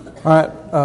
All right.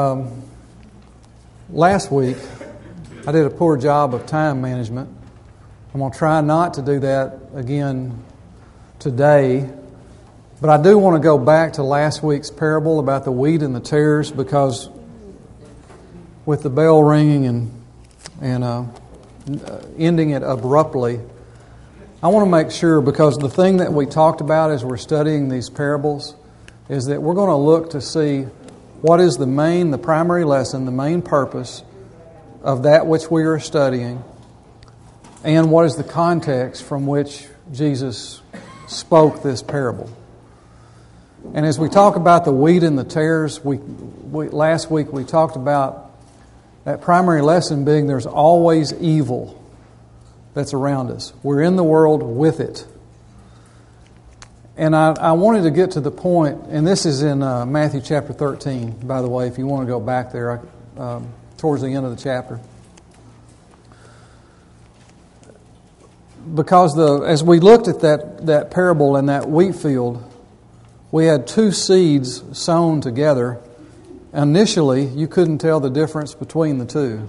Last week, I did a poor job of time management. I'm going to try not to do that again today. But I do want to go back to last week's parable about the wheat and the tares, because with the bell ringing and ending it abruptly, I want to make sure, because the thing that we talked about as we're studying these parables is that we're going to look to see what is the primary lesson, the main purpose of that which we are studying, and what is the context from which Jesus spoke this parable. And as we talk about the wheat and the tares, last week we talked about that primary lesson being there's always evil that's around us. We're in the world with it. And I wanted to get to the point, and this is in Matthew chapter 13, by the way, if you want to go back there towards the end of the chapter. Because as we looked at that parable and that wheat field, we had two seeds sown together. Initially, you couldn't tell the difference between the two.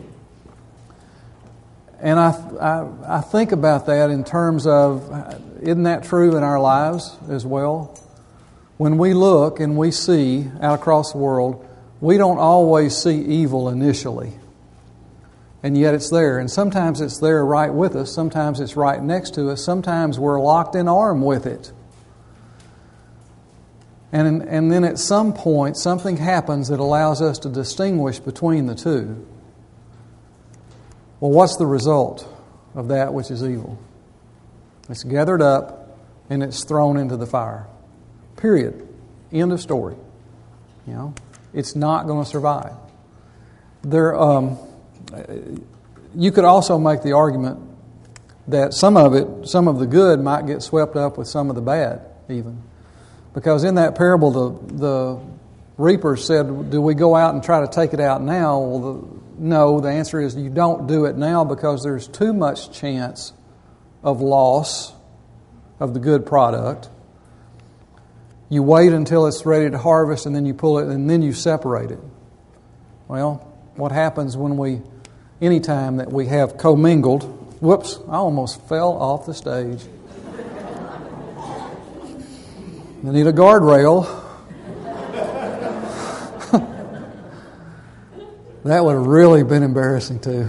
And I think about that in terms of, isn't that true in our lives as well? When we look and we see out across the world, we don't always see evil initially. And yet it's there. And sometimes it's there right with us. Sometimes it's right next to us. Sometimes we're locked in arm with it. And then at some point, something happens that allows us to distinguish between the two. Well, what's the result of that which is evil? It's gathered up and it's thrown into the fire. Period. End of story. It's not going to survive. You could also make the argument that some of the good might get swept up with some of the bad, even. Because in that parable, the reapers said, do we go out and try to take it out now? Well, no, the answer is you don't do it now, because there's too much chance of loss of the good product. You wait until it's ready to harvest, and then you pull it, and then you separate it. Well, what happens anytime that we have commingled, whoops, I almost fell off the stage. I need a guardrail. That would have really been embarrassing too.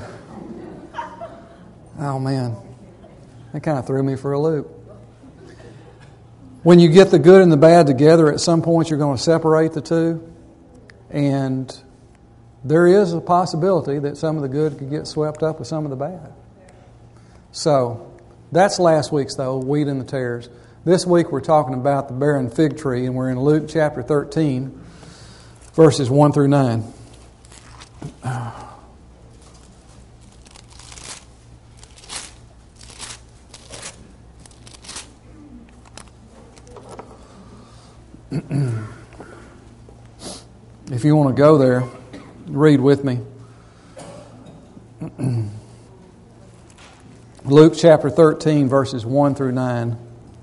Oh man, that kind of threw me for a loop. When you get the good and the bad together, at some point you're going to separate the two. And there is a possibility that some of the good could get swept up with some of the bad. So, that's last week's though, wheat and the tares. This week we're talking about the barren fig tree, and we're in Luke chapter 13, verses 1 through 9. If you want to go there, read with me. Luke chapter 13, verses 1 through 9.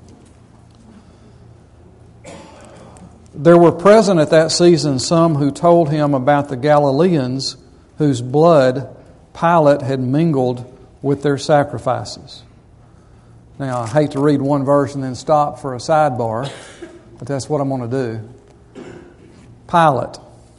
There were present at that season some who told him about the Galileans whose blood Pilate had mingled with their sacrifices. Now, I hate to read one verse and then stop for a sidebar, but that's what I'm going to do. Pilate,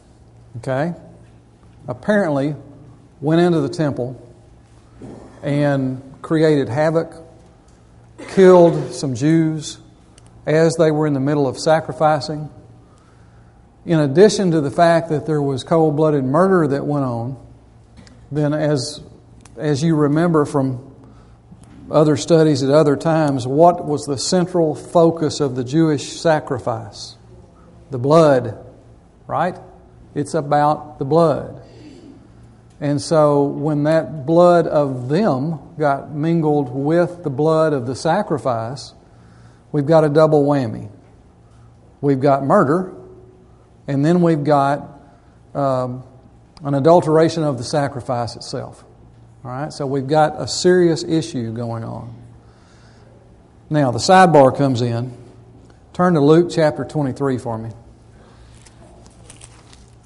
apparently went into the temple and created havoc, killed some Jews as they were in the middle of sacrificing. In addition to the fact that there was cold-blooded murder that went on, then as you remember from other studies at other times, what was the central focus of the Jewish sacrifice? The blood, right? It's about the blood. And so when that blood of them got mingled with the blood of the sacrifice, we've got a double whammy. We've got murder, and then we've got an adulteration of the sacrifice itself. All right, so we've got a serious issue going on. Now, the sidebar comes in. Turn to Luke chapter 23 for me.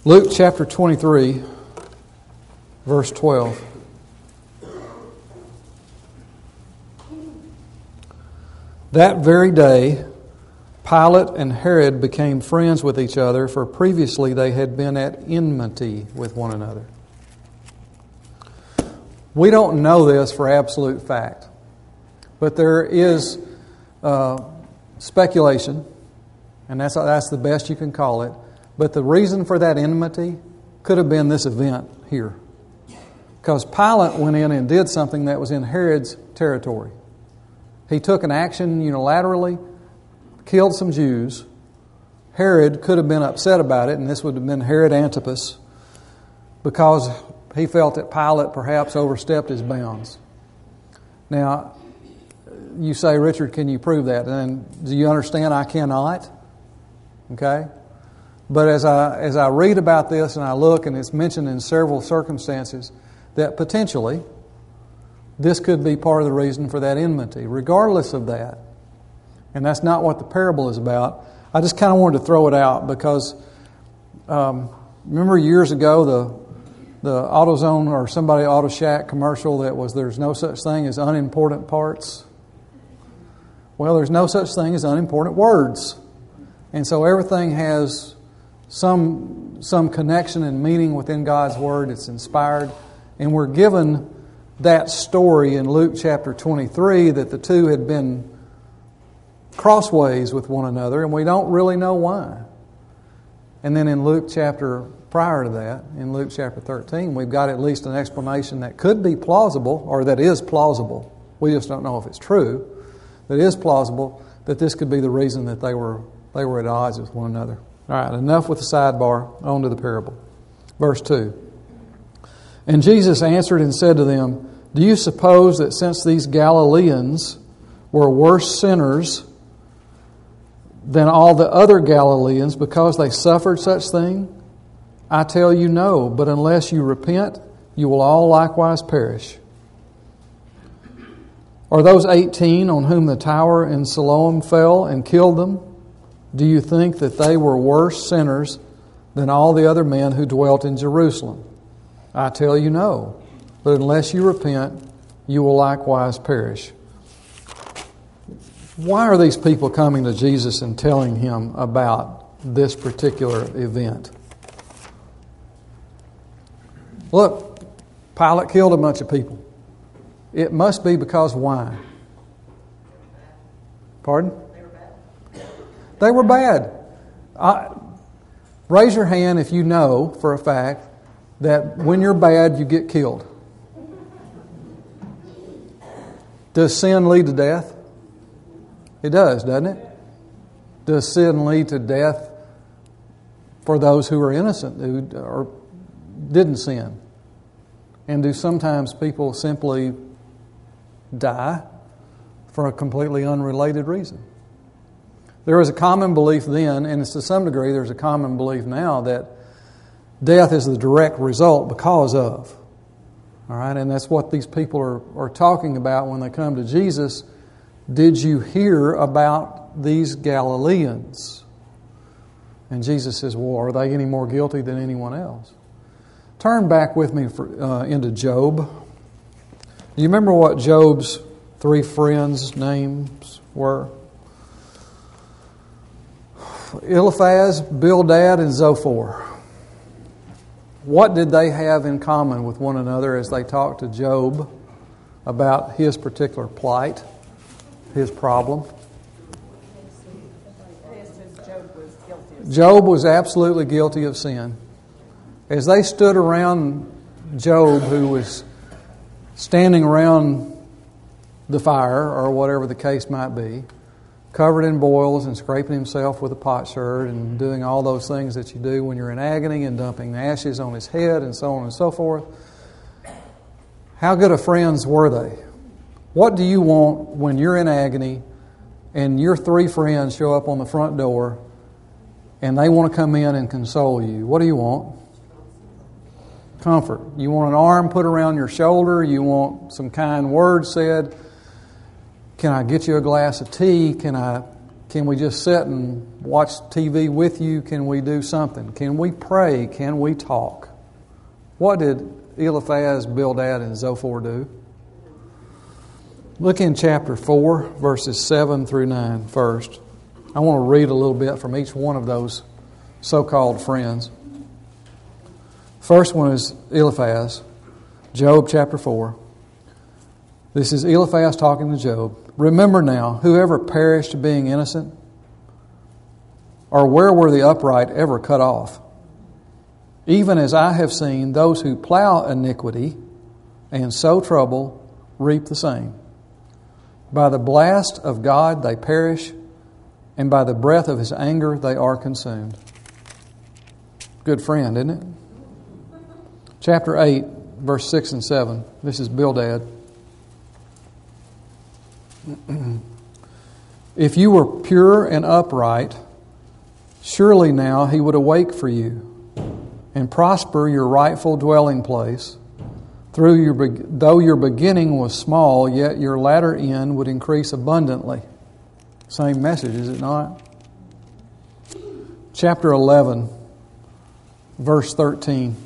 Luke chapter 23, verse 12. That very day, Pilate and Herod became friends with each other, for previously they had been at enmity with one another. We don't know this for absolute fact, but there is speculation, and that's the best you can call it. But the reason for that enmity could have been this event here. Because Pilate went in and did something that was in Herod's territory. He took an action unilaterally, killed some Jews. Herod could have been upset about it, and this would have been Herod Antipas, because he felt that Pilate perhaps overstepped his bounds. Now, you say, Richard, can you prove that? And do you understand I cannot? Okay? But as I read about this and I look, and it's mentioned in several circumstances, that potentially this could be part of the reason for that enmity. Regardless of that, and that's not what the parable is about, I just kind of wanted to throw it out because remember years ago the AutoZone or somebody Auto Shack commercial that was there's no such thing as unimportant parts? Well, there's no such thing as unimportant words. And so everything has some connection and meaning within God's Word. It's inspired. And we're given that story in Luke chapter 23 that the two had been crossways with one another, and we don't really know why. And then in Luke chapter prior to that, in Luke chapter 13, we've got at least an explanation that could be plausible, or that is plausible. We just don't know if it's true. That is plausible that this could be the reason that they were at odds with one another. All right, enough with the sidebar. On to the parable. Verse 2. And Jesus answered and said to them, Do you suppose that since these Galileans were worse sinners than all the other Galileans because they suffered such thing? I tell you no, but unless you repent, you will all likewise perish. Are those 18 on whom the tower in Siloam fell and killed them? Do you think that they were worse sinners than all the other men who dwelt in Jerusalem? I tell you no, but unless you repent, you will likewise perish. Why are these people coming to Jesus and telling him about this particular event? Look, Pilate killed a bunch of people. It must be because why? Pardon? They were bad. Raise your hand if you know for a fact that when you're bad, you get killed. Does sin lead to death? It does, doesn't it? Does sin lead to death for those who are innocent, who didn't sin? And do sometimes people simply die for a completely unrelated reason? There was a common belief then, and it's to some degree there's a common belief now, that death is the direct result because of. All right, and that's what these people are talking about when they come to Jesus. Did you hear about these Galileans? And Jesus says, well, are they any more guilty than anyone else? Turn back with me into Job. Do you remember what Job's three friends' names were? Eliphaz, Bildad, and Zophar. What did they have in common with one another as they talked to Job about his particular plight, his problem? Job was absolutely guilty of sin. As they stood around Job, who was standing around the fire, or whatever the case might be, covered in boils and scraping himself with a potsherd and doing all those things that you do when you're in agony and dumping ashes on his head and so on and so forth. How good of friends were they? What do you want when you're in agony and your three friends show up on the front door and they want to come in and console you? What do you want? Comfort. You want an arm put around your shoulder. You want some kind words said. Can I get you a glass of tea? Can I Can we just sit and watch TV with you? Can we do something? Can we pray? Can we talk? What did Eliphaz, Bildad, and Zophar do? Look in chapter 4, verses 7 through 9 first. I want to read a little bit from each one of those so-called friends. First one is Eliphaz, Job chapter 4. This is Eliphaz talking to Job. Remember now, whoever perished being innocent? Or where were the upright ever cut off? Even as I have seen those who plow iniquity and sow trouble reap the same. By the blast of God they perish, and by the breath of His anger they are consumed. Good friend, isn't it? Chapter 8, verse 6 and 7. This is Bildad. If you were pure and upright, surely now He would awake for you and prosper your rightful dwelling place. Though your beginning was small, yet your latter end would increase abundantly. Same message, is it not? Chapter 11, verse 13.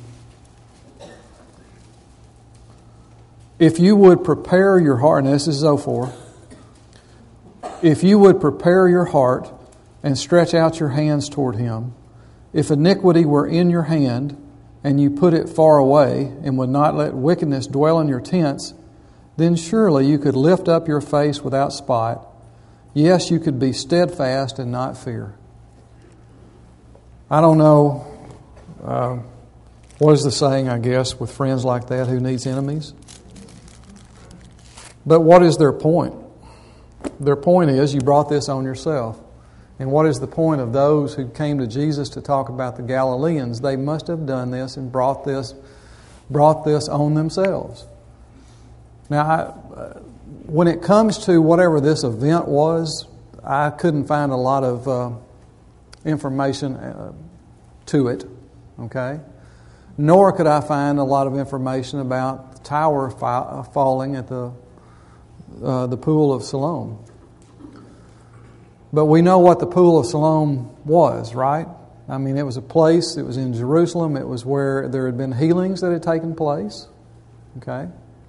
If you would prepare your heart, and this is Zophar, if you would prepare your heart and stretch out your hands toward Him, if iniquity were in your hand, and you put it far away, and would not let wickedness dwell in your tents, then surely you could lift up your face without spot. Yes, you could be steadfast and not fear. I don't know, what is the saying, I guess, with friends like that, who needs enemies? But what is their point? Their point is, you brought this on yourself. And what is the point of those who came to Jesus to talk about the Galileans? They must have done this and brought this on themselves. Now, when it comes to whatever this event was, I couldn't find a lot of information to it. Okay, nor could I find a lot of information about the tower falling at the Pool of Siloam. But we know what the Pool of Siloam was, right? I mean, it was a place, it was in Jerusalem, it was where there had been healings that had taken place. Okay?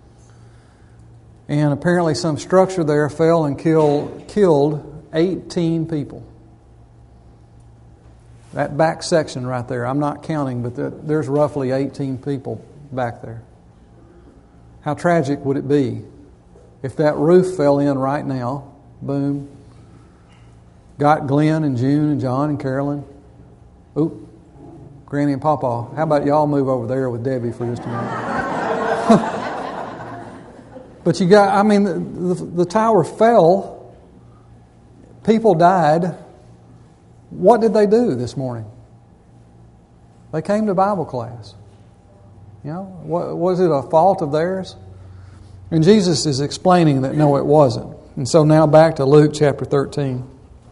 And apparently some structure there fell and killed 18 people. That back section right there, I'm not counting, but there's roughly 18 people back there. How tragic would it be if that roof fell in right now, boom, got Glenn and June and John and Carolyn. Oop, Granny and Pawpaw. How about y'all move over there with Debbie for just a minute? But you got, I mean, the tower fell. People died. What did they do this morning? They came to Bible class. You know, was it a fault of theirs? And Jesus is explaining that no, it wasn't. And so now back to Luke chapter 13.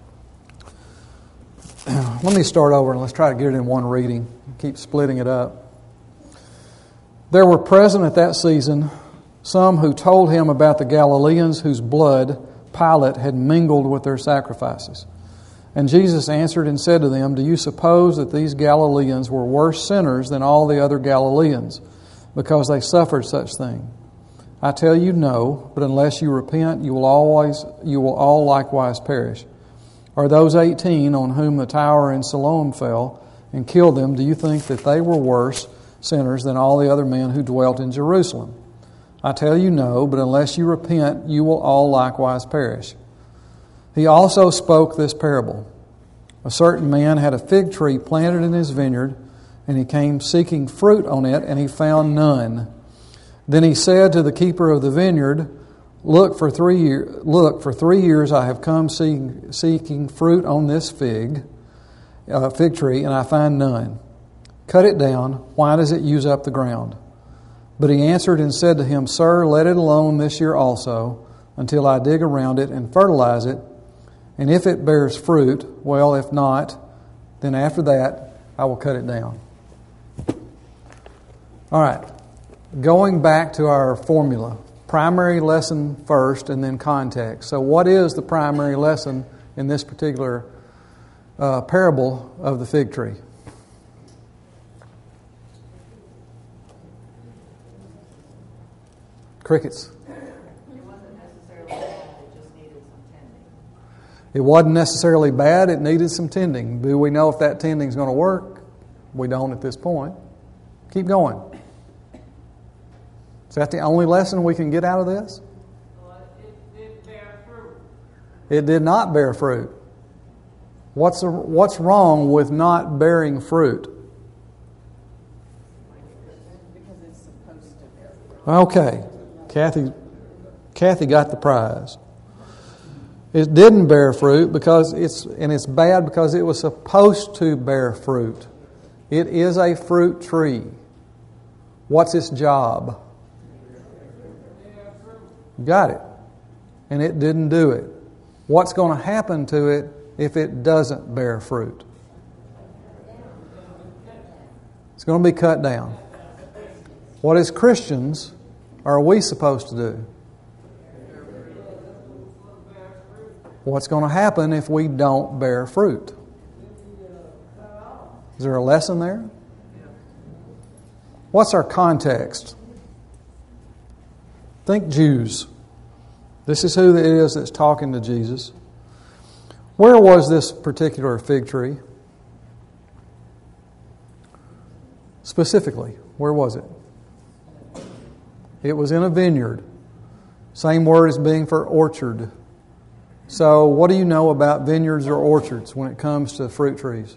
Let me start over and let's try to get it in one reading. Keep splitting it up. There were present at that season some who told him about the Galileans whose blood Pilate had mingled with their sacrifices. And Jesus answered and said to them, Do you suppose that these Galileans were worse sinners than all the other Galileans because they suffered such thing? I tell you no, but unless you repent, you will all likewise perish. Are those 18 on whom the tower in Siloam fell and killed them, do you think that they were worse sinners than all the other men who dwelt in Jerusalem? I tell you no, but unless you repent, you will all likewise perish. He also spoke this parable. A certain man had a fig tree planted in his vineyard, and he came seeking fruit on it, and he found none. Then he said to the keeper of the vineyard, Look, for 3 years I have come seeking fruit on this fig tree, and I find none. Cut it down. Why does it use up the ground? But he answered and said to him, Sir, let it alone this year also, until I dig around it and fertilize it. And if it bears fruit, well, if not, then after that I will cut it down. All right. Going back to our formula. Primary lesson first and then context. So what is the primary lesson in this particular parable of the fig tree? Crickets. It wasn't necessarily bad, it needed some tending. Do we know if that tending is going to work? We don't at this point. Keep going. Is that the only lesson we can get out of this? It did bear fruit. It did not bear fruit. What's wrong with not bearing fruit? Because it's supposed to bear fruit. Okay. Kathy got the prize. It didn't bear fruit because it's bad because it was supposed to bear fruit. It is a fruit tree. What's its job? Got it. And it didn't do it. What's going to happen to it if it doesn't bear fruit? It's going to be cut down. What as Christians are we supposed to do? What's going to happen if we don't bear fruit? Is there a lesson there? What's our context? Think Jews. This is who it is that's talking to Jesus. Where was this particular fig tree? Specifically, where was it? It was in a vineyard. Same word as being for orchard. So, what do you know about vineyards or orchards when it comes to fruit trees?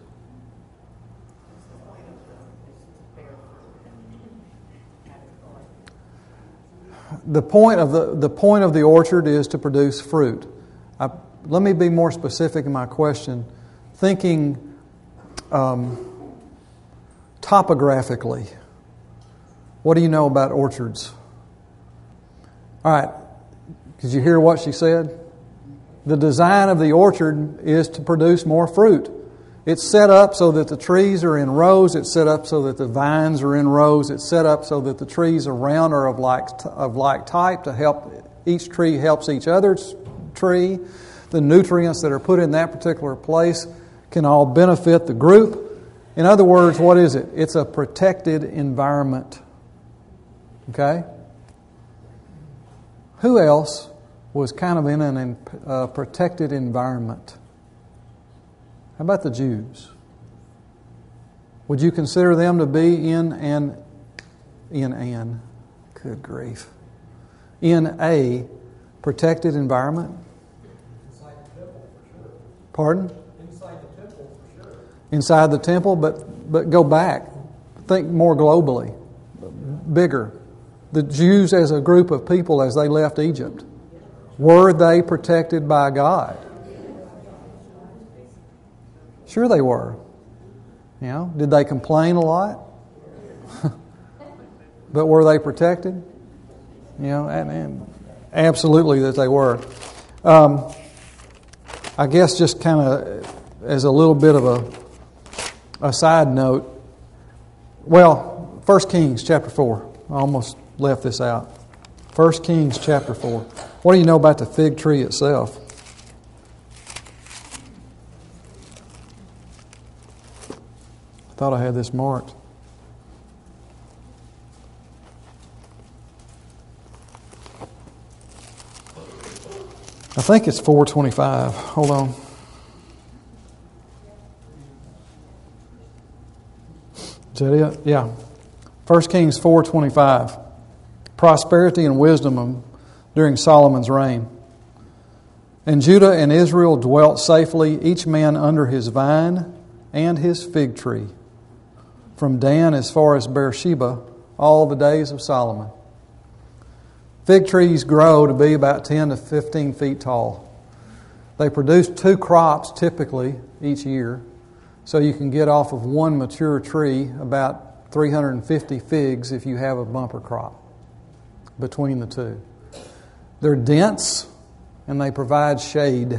The point of the orchard is to produce fruit. Let me be more specific in my question. Thinking topographically, what do you know about orchards? All right, did you hear what she said? The design of the orchard is to produce more fruit. It's set up so that the trees are in rows. It's set up so that the vines are in rows. It's set up so that the trees around are of like type to help. Each tree helps each other's tree. The nutrients that are put in that particular place can all benefit the group. In other words, what is it? It's a protected environment. Okay? Who else was kind of in a protected environment? How about the Jews? Would you consider them to be in a protected environment? Inside the temple, for sure. Pardon? Inside the temple, for sure. Inside the temple, but go back. Think more globally, bigger. The Jews as a group of people as they left Egypt, were they protected by God? Sure they were. You know, did they complain a lot? But were they protected? You know, and absolutely that they were. I guess just kind of as a little bit of a side note, well, 1 Kings chapter 4. I almost left this out. 1 Kings chapter 4. What do you know about the fig tree itself? I thought I had this marked. I think it's 4:25. Hold on. Is that it? Yeah. 1 Kings 4:25. Prosperity and wisdom during Solomon's reign. And Judah and Israel dwelt safely, each man under his vine and his fig tree, from Dan as far as Beersheba, all the days of Solomon. Fig trees grow to be about 10 to 15 feet tall. They produce 2 crops typically each year, so you can get off of one mature tree about 350 figs if you have a bumper crop between the two. They're dense and they provide shade.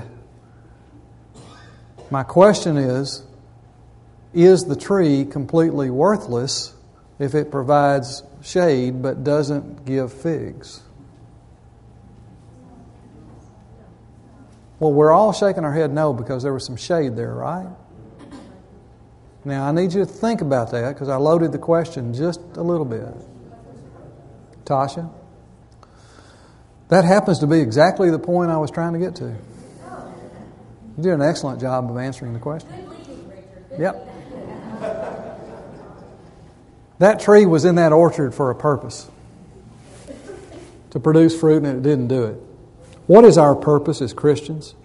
My question is the tree completely worthless if it provides shade but doesn't give figs? Well, we're all shaking our head no because there was some shade there, right? Now, I need you to think about that because I loaded the question just a little bit. Tasha? That happens to be exactly the point I was trying to get to. You did an excellent job of answering the question. Yep. That tree was in that orchard for a purpose. To produce fruit, and it didn't do it. What is our purpose as Christians?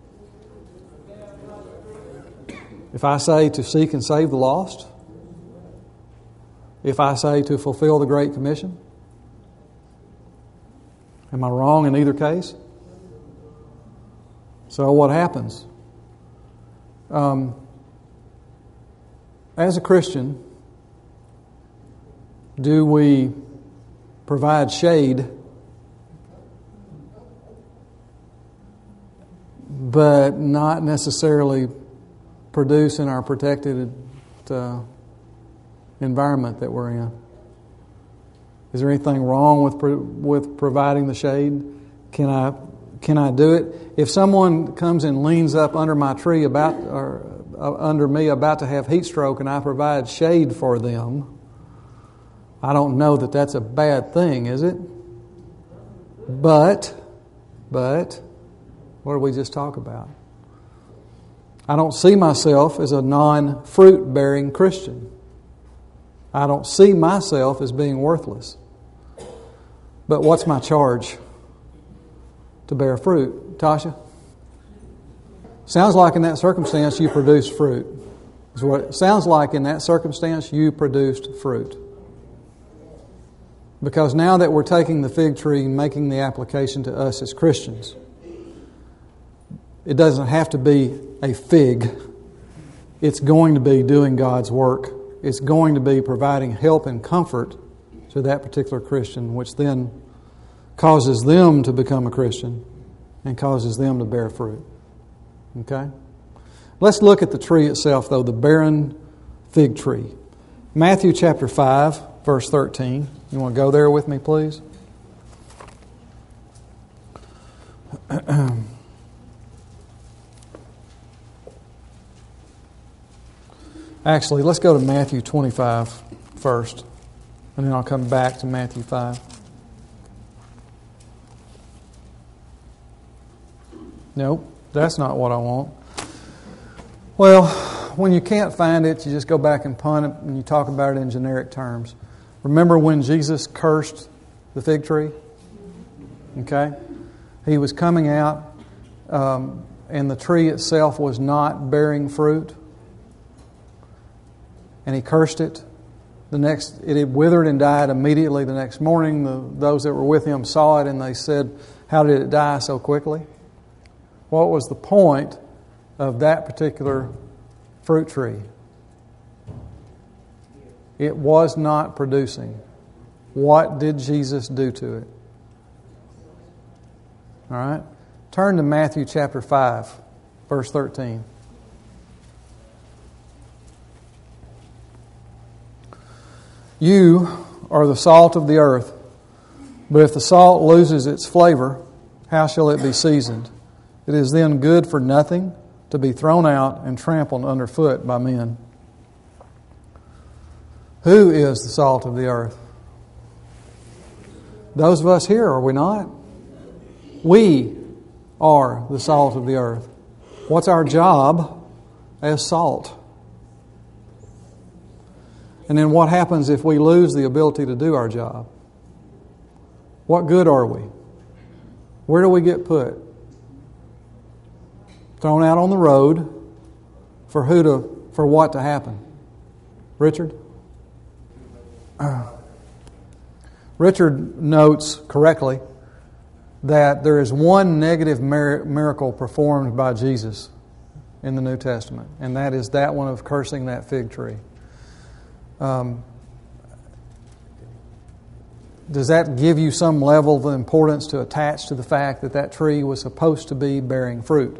If I say to seek and save the lost, if I say to fulfill the Great Commission, am I wrong in either case? So what happens? As a Christian, do we provide shade but not necessarily produce in our protected environment that we're in? Is there anything wrong with providing the shade? Can I do it? If someone comes and leans up under my tree under me about to have heat stroke and I provide shade for them, I don't know that that's a bad thing, is it? But what did we just talk about? I don't see myself as a non-fruit bearing Christian. I don't see myself as being worthless. But what's my charge? To bear fruit. Tasha? Sounds like in that circumstance you produced fruit. Is what it sounds like in that circumstance you produced fruit. Because now that we're taking the fig tree and making the application to us as Christians, it doesn't have to be a fig. It's going to be doing God's work. It's going to be providing help and comfort to that particular Christian, which then causes them to become a Christian and causes them to bear fruit. Okay? Let's look at the tree itself, though, the barren fig tree. Matthew chapter 5, verse 13. You want to go there with me, please? Actually, let's go to Matthew 25 first, and then I'll come back to Matthew 5. Nope, that's not what I want. Well, when you can't find it, you just go back and punt it, and you talk about it in generic terms. Remember when Jesus cursed the fig tree? Okay? He was coming out, and the tree itself was not bearing fruit. And he cursed it. It had withered and died immediately the next morning. Those that were with him saw it and they said, "How did it die so quickly?" What was the point of that particular fruit tree? It was not producing. What did Jesus do to it? All right. Turn to Matthew chapter 5, verse 13. You are the salt of the earth, but if the salt loses its flavor, how shall it be seasoned? It is then good for nothing to be thrown out and trampled underfoot by men. Who is the salt of the earth? Those of us here, are we not? We are the salt of the earth. What's our job as salt? And then what happens if we lose the ability to do our job? What good are we? Where do we get put? Thrown out on the road for what to happen? Richard? Richard notes correctly that there is one negative miracle performed by Jesus in the New Testament, and that is that one of cursing that fig tree. Does that give you some level of importance to attach to the fact that that tree was supposed to be bearing fruit?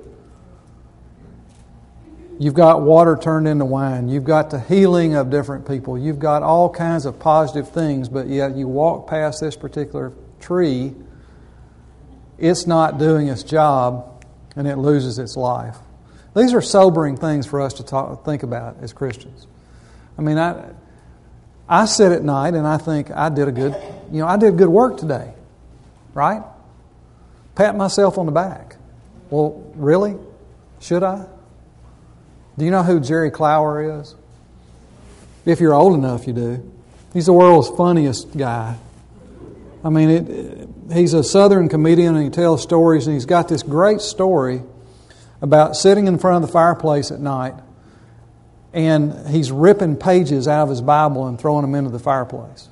You've got water turned into wine. You've got the healing of different people. You've got all kinds of positive things, but yet you walk past this particular tree, it's not doing its job, and it loses its life. These are sobering things for us to think about as Christians. I mean, I sit at night and I think I did good work today, right? Pat myself on the back. Well, really? Should I? Do you know who Jerry Clower is? If you're old enough, you do. He's the world's funniest guy. I mean, he's a Southern comedian and he tells stories, and he's got this great story about sitting in front of the fireplace at night, and he's ripping pages out of his Bible and throwing them into the fireplace.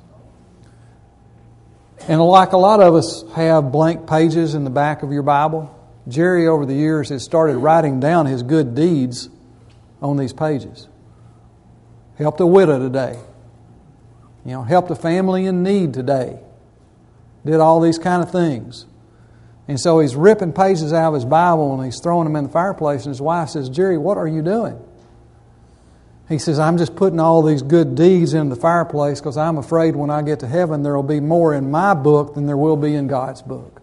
And like a lot of us have blank pages in the back of your Bible, Jerry over the years has started writing down his good deeds on these pages. Helped a widow today. Helped a family in need today. Did all these kind of things. And so he's ripping pages out of his Bible and he's throwing them in the fireplace, and his wife says, "Jerry, what are you doing?" He says, "I'm just putting all these good deeds in the fireplace because I'm afraid when I get to heaven there will be more in my book than there will be in God's book."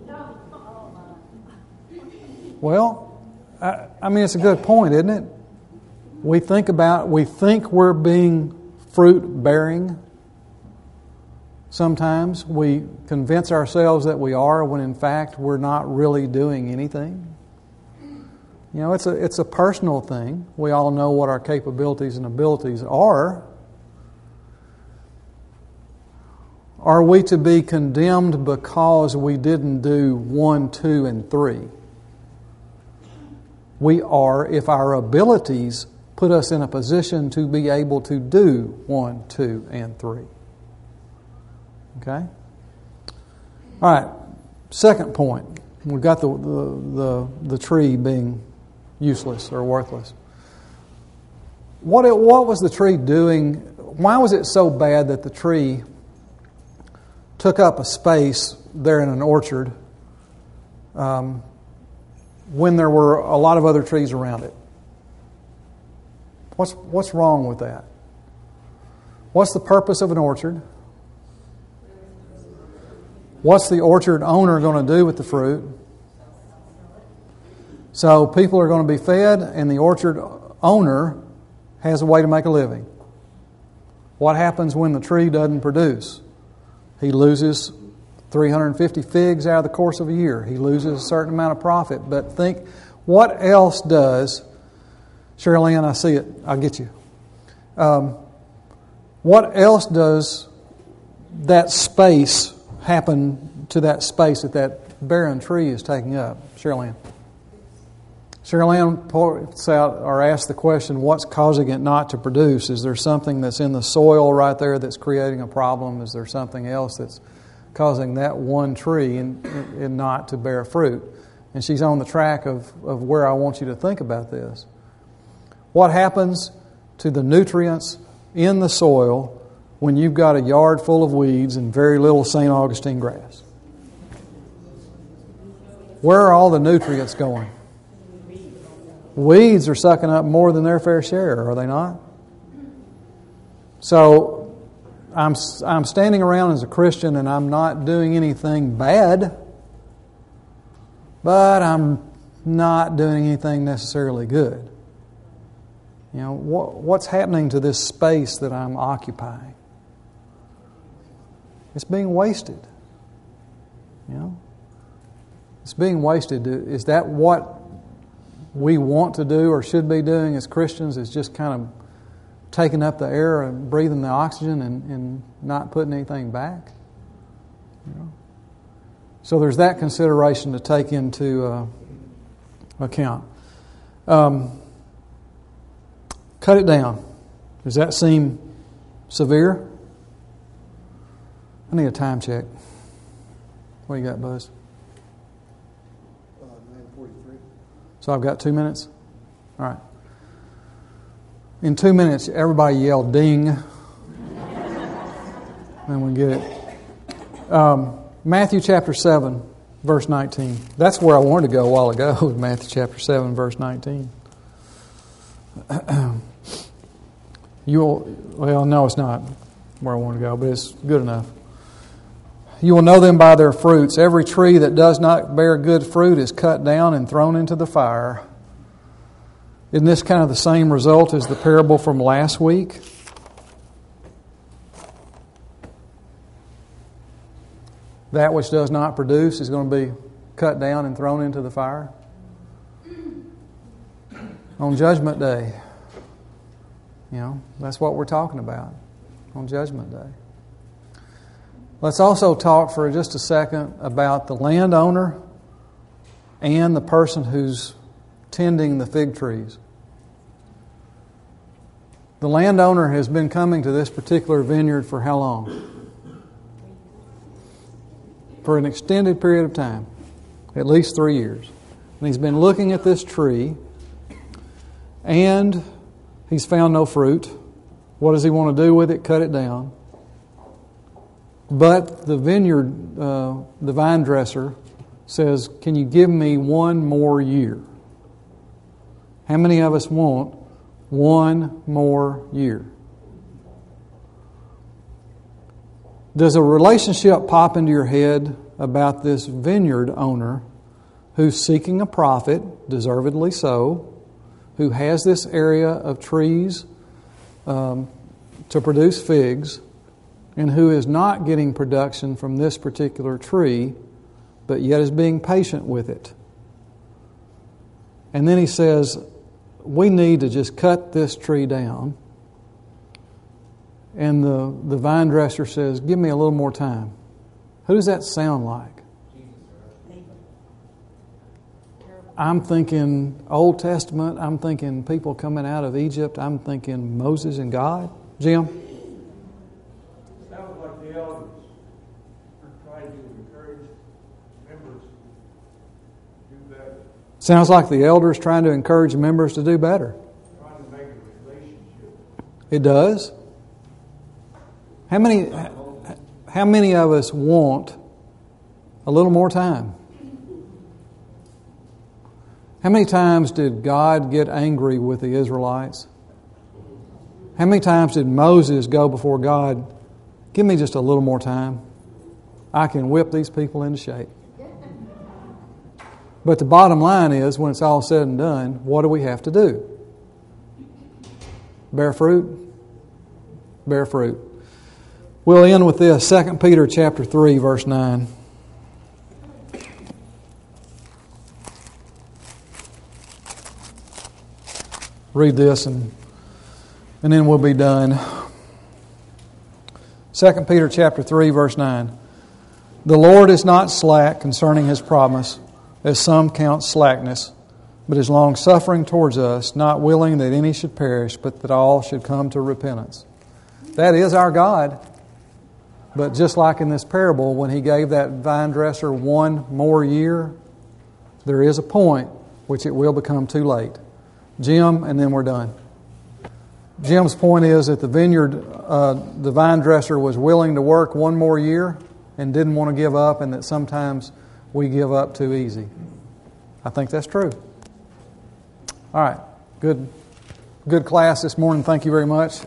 Well, I mean, it's a good point, isn't it? We think we're being fruit-bearing. Sometimes we convince ourselves that we are when in fact we're not really doing anything. It's a personal thing. We all know what our capabilities and abilities are. Are we to be condemned because we didn't do 1, 2, and 3? We are if our abilities put us in a position to be able to do 1, 2, and 3. Okay? All right. Second point. We've got the tree being useless or worthless. What was the tree doing? Why was it so bad that the tree took up a space there in an orchard when there were a lot of other trees around it? What's wrong with that? What's the purpose of an orchard? What's the orchard owner going to do with the fruit? So people are going to be fed, and the orchard owner has a way to make a living. What happens when the tree doesn't produce? He loses 350 figs out of the course of a year. He loses a certain amount of profit. But think, what else does... Shirley Ann, I see it. I'll get you. What else does that space happen to that space that barren tree is taking up? Shirley Ann. Shirley Ann points out or asks the question, what's causing it not to produce? Is there something that's in the soil right there that's creating a problem? Is there something else that's causing that one tree and not to bear fruit? And she's on the track of where I want you to think about this. What happens to the nutrients in the soil when you've got a yard full of weeds and very little St. Augustine grass? Where are all the nutrients going? Weeds are sucking up more than their fair share, are they not? So I'm standing around as a Christian and I'm not doing anything bad, but I'm not doing anything necessarily good. What's happening to this space that I'm occupying? It's being wasted. It's being wasted. Is that what we want to do or should be doing as Christians, is just kind of taking up the air and breathing the oxygen and not putting anything back? So there's that consideration to take into account. Cut it down. Does that seem severe? I need a time check. What do you got, Buzz? 9:43. So I've got 2 minutes? All right. In 2 minutes, everybody yell ding. And we get it. Matthew chapter 7, verse 19. That's where I wanted to go a while ago, Matthew chapter 7, verse 19. No, it's not where I want to go, but it's good enough. You will know them by their fruits. Every tree that does not bear good fruit is cut down and thrown into the fire. Isn't this kind of the same result as the parable from last week? That which does not produce is going to be cut down and thrown into the fire on Judgment Day. You know, that's what we're talking about on Judgment Day. Let's also talk for just a second about the landowner and the person who's tending the fig trees. The landowner has been coming to this particular vineyard for how long? For an extended period of time, at least 3 years. And he's been looking at this tree, and he's found no fruit. What does he want to do with it? Cut it down. But the vineyard, the vine dresser says, can you give me one more year? How many of us want one more year? Does a relationship pop into your head about this vineyard owner who's seeking a profit, deservedly so, who has this area of trees to produce figs, and who is not getting production from this particular tree, but yet is being patient with it? And then he says, we need to just cut this tree down. And the vine dresser says, give me a little more time. Who does that sound like? I'm thinking Old Testament. I'm thinking people coming out of Egypt. I'm thinking Moses and God. Jim? Sounds like the elders are trying to encourage members to do better. Sounds like the elders trying to encourage members to do better. Trying to make a relationship. It does. How many of us want a little more time? How many times did God get angry with the Israelites? How many times did Moses go before God, give me just a little more time? I can whip these people into shape. But the bottom line is, when it's all said and done, what do we have to do? Bear fruit? Bear fruit. We'll end with this, 2 Peter chapter 3, verse 9. Read this and then we'll be done. 2 Peter chapter 3, verse 9. The Lord is not slack concerning His promise, as some count slackness, but is long-suffering towards us, not willing that any should perish, but that all should come to repentance. That is our God. But just like in this parable, when He gave that vine dresser one more year, there is a point which it will become too late. Jim, and then we're done. Jim's point is that the vine dresser was willing to work one more year and didn't want to give up, and that sometimes we give up too easy. I think that's true. All right. Good class this morning. Thank you very much.